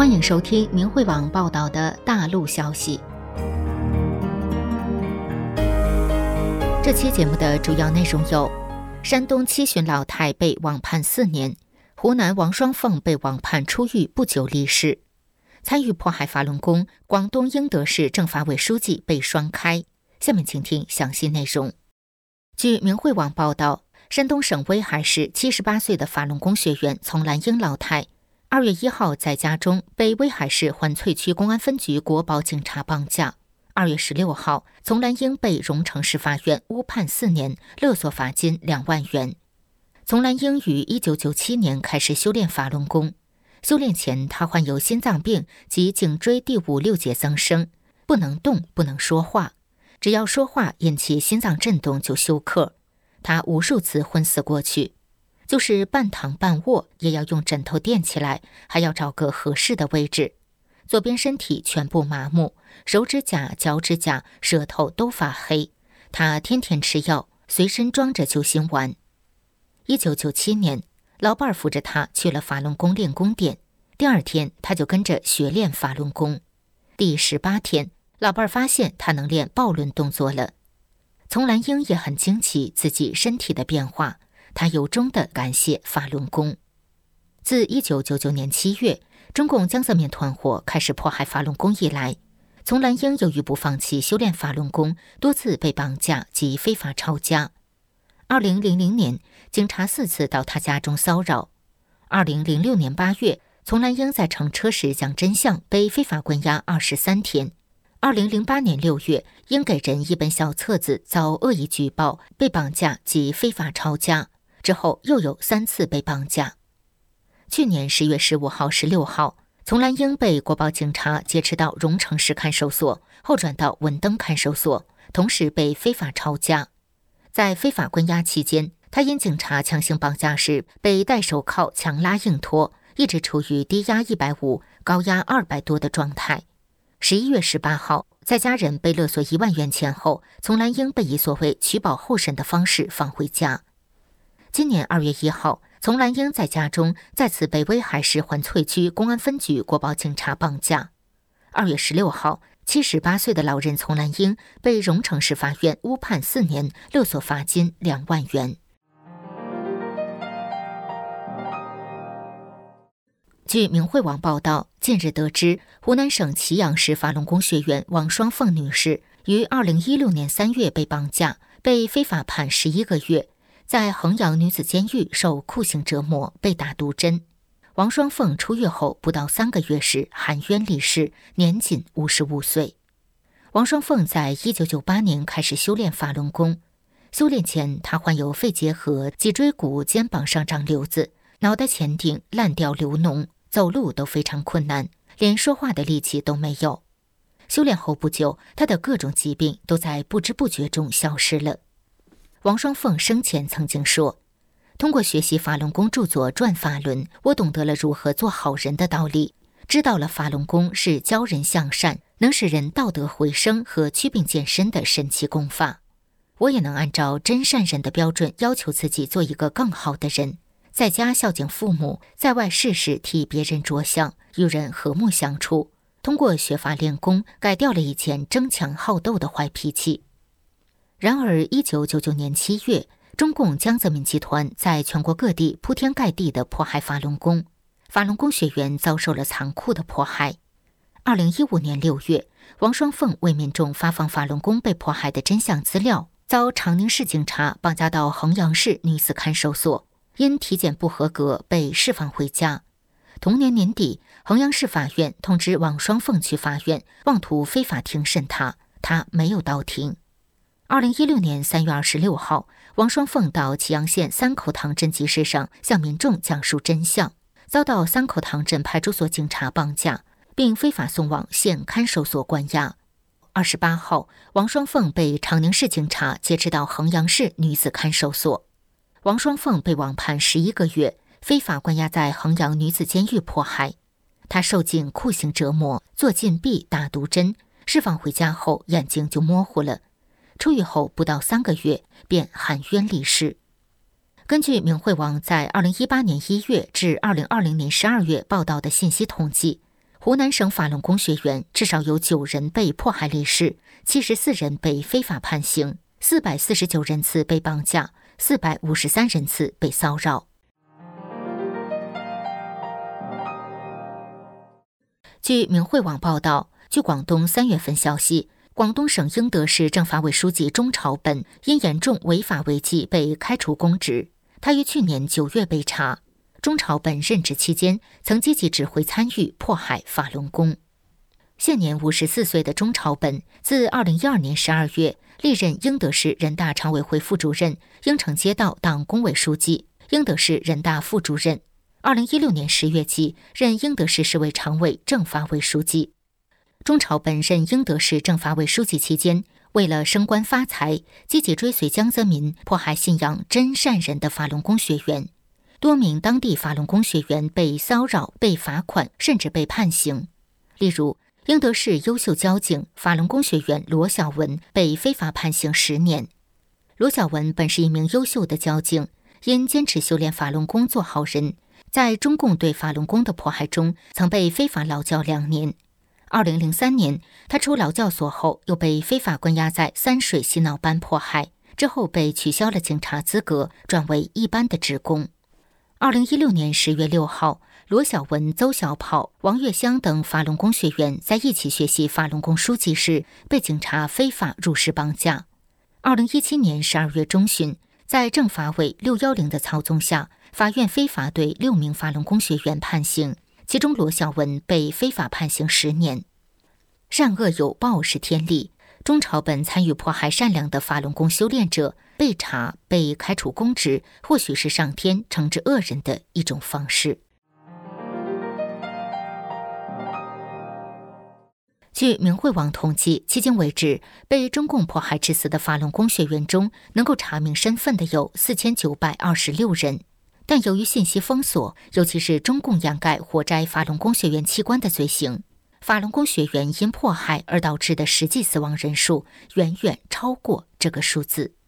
欢迎收听明慧网报道的大陆消息。这期节目的主要内容有：山东七旬老太被网判4年，湖南王双凤被网判出狱不久离世；参与迫害法轮功广东英德市政法委书记被双开。下面请听详细内容。据明慧网报道，山东省威海市78岁的法轮功学员丛兰英老太2月1号在家中被威海市环翠区公安分局国保警察绑架。2月16号，丛兰英被荣成市法院误判4年，勒索罚金2万元。丛兰英于1997年开始修炼法轮功，修炼前他患有心脏病及颈椎第5、6节增生，不能动，不能说话，只要说话引起心脏震动就休克。他无数次昏死过去，就是半躺半卧也要用枕头垫起来，还要找个合适的位置。左边身体全部麻木，手指甲、脚趾甲、舌头都发黑。他天天吃药，随身装着救心丸。1997年，老伴儿扶着他去了法轮功练功点，第2天他就跟着学练法轮功。第18天，老伴儿发现他能练抱轮动作了。丛兰英也很惊奇自己身体的变化，他由衷地感谢法轮功。自1999年7月，中共江泽民团伙开始迫害法轮功以来，丛兰英由于不放弃修炼法轮功，多次被绑架及非法抄家。2000年，警察4次到他家中骚扰。2006年8月，丛兰英在乘车时讲真相，被非法关押23天。2008年6月，因给人一本小册子遭恶意举报，被绑架及非法抄家，之后又有3次被绑架。去年10月15号、16号，丛兰英被国保警察劫持到荣成市看守所，后转到文登看守所，同时被非法抄家。在非法关押期间，他因警察强行绑架时被戴手铐强拉硬拖，一直处于低压150、高压200多的状态。11月18号，在家人被勒索1万元钱后，丛兰英被以所谓取保候审的方式放回家。今年2月1号，丛兰英在家中再次被威海市环翠区公安分局国保警察绑架。2月16号，78岁的老人丛兰英被荣成市法院误判4年，勒索罚金2万元。据明慧网报道，近日得知，湖南省祁阳市法轮功学员王双凤女士于2016年3月被绑架，被非法判11个月，在衡阳女子监狱受酷刑折磨，被打毒针。王双凤出狱后不到3个月时含冤离世，年仅55岁。王双凤在1998年开始修炼法轮功，修炼前她患有肺结核、脊椎骨、肩膀上长瘤子，脑袋前顶烂掉流脓，走路都非常困难，连说话的力气都没有。修炼后不久，她的各种疾病都在不知不觉中消失了。王双凤生前曾经说，通过学习法轮功著作《转法轮》，我懂得了如何做好人的道理，知道了法轮功是教人向善，能使人道德回升和祛病健身的神奇功法。我也能按照真善人的标准要求自己做一个更好的人，在家孝敬父母，在外事事替别人着想，与人和睦相处。通过学法练功，改掉了以前争强好斗的坏脾气。然而1999年7月，中共江泽民集团在全国各地铺天盖地地迫害法轮功，法轮功学员遭受了残酷的迫害。2015年6月，王双凤为民众发放法轮功被迫害的真相资料，遭长宁市警察绑架到衡阳市女子看守所，因体检不合格被释放回家。同年年底，衡阳市法院通知王双凤去法院，妄图非法庭审他没有到庭。2016年3月26号，王双凤到祁阳县三口塘镇集市上向民众讲述真相，遭到三口塘镇派出所警察绑架，并非法送往县看守所关押。28号，王双凤被长宁市警察劫持到衡阳市女子看守所。王双凤被网判11个月，非法关押在衡阳女子监狱迫害。她受尽酷刑折磨，做禁闭、打毒针，释放回家后眼睛就模糊了。出狱后不到3个月便含冤离世。根据明慧网在2018年1月至2020年12月报道的信息统计， 湖南省法轮功学员至少有9人被迫害离世，74人被非法判刑，449人次被绑架，453人次被骚扰。据明慧网报道，据广东3月份消息，广东省英德市政法委书记钟朝本因严重违法违纪被开除公职。他于去年9月被查。钟朝本任职期间曾积极指挥参与迫害法轮功。现年54岁的钟朝本，自2012年12月历任英德市人大常委会副主任、应城街道党工委书记、英德市人大副主任。2016年10月起任英德市市委常委、政法委书记。钟朝本任英德市政法委书记期间，为了升官发财，积极追随江泽民迫害信仰真善人的法轮功学员。多名当地法轮功学员被骚扰、被罚款，甚至被判刑。例如，英德市优秀交警法轮功学员罗小文被非法判刑10年。罗小文本是一名优秀的交警，因坚持修炼法轮功做好人，在中共对法轮功的迫害中，曾被非法劳教2年。2003年，他出劳教所后，又被非法关押在三水洗脑班迫害，之后被取消了警察资格，转为一般的职工。2016年10月6号，罗小文、邹小跑、王月香等法轮功学员在一起学习法轮功书籍时，被警察非法入室绑架。2017年12月中旬，在政法委610的操纵下，法院非法对6名法轮功学员判刑，其中罗小文被非法判刑10年。善恶有报是天理，钟朝本参与迫害善良的法轮功修炼者，被查、被开除公职，或许是上天惩治恶人的一种方式。据明慧网统计，迄今为止，被中共迫害致死的法轮功学员中，能够查明身份的有4926人。但由于信息封锁，尤其是中共掩盖活摘法轮功学员器官的罪行，法轮功学员因迫害而导致的实际死亡人数远远超过这个数字。